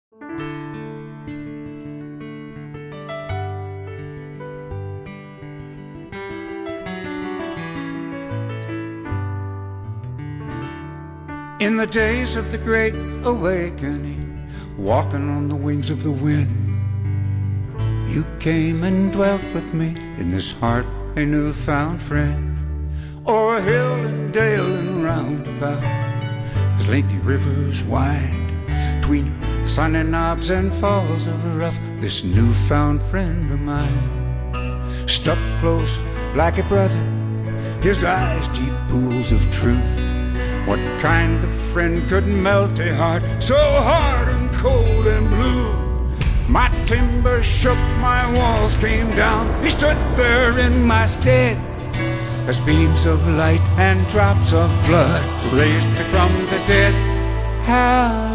In the days of the Great Awakening, walking on the wings of the wind, you came and dwelt with me in this heart, a newfound friend. O'er hill and dale and roundabout, as lengthy rivers wind, between sunny knobs and falls of a rough, this newfound friend of mine stuck close like a brother, his eyes deep pools of truth. What kind of friend could melt a heart so hard and cold and blue? My timbers shook, my walls came down, he stood there in my stead, as beams of light and drops of blood raised me from the dead. How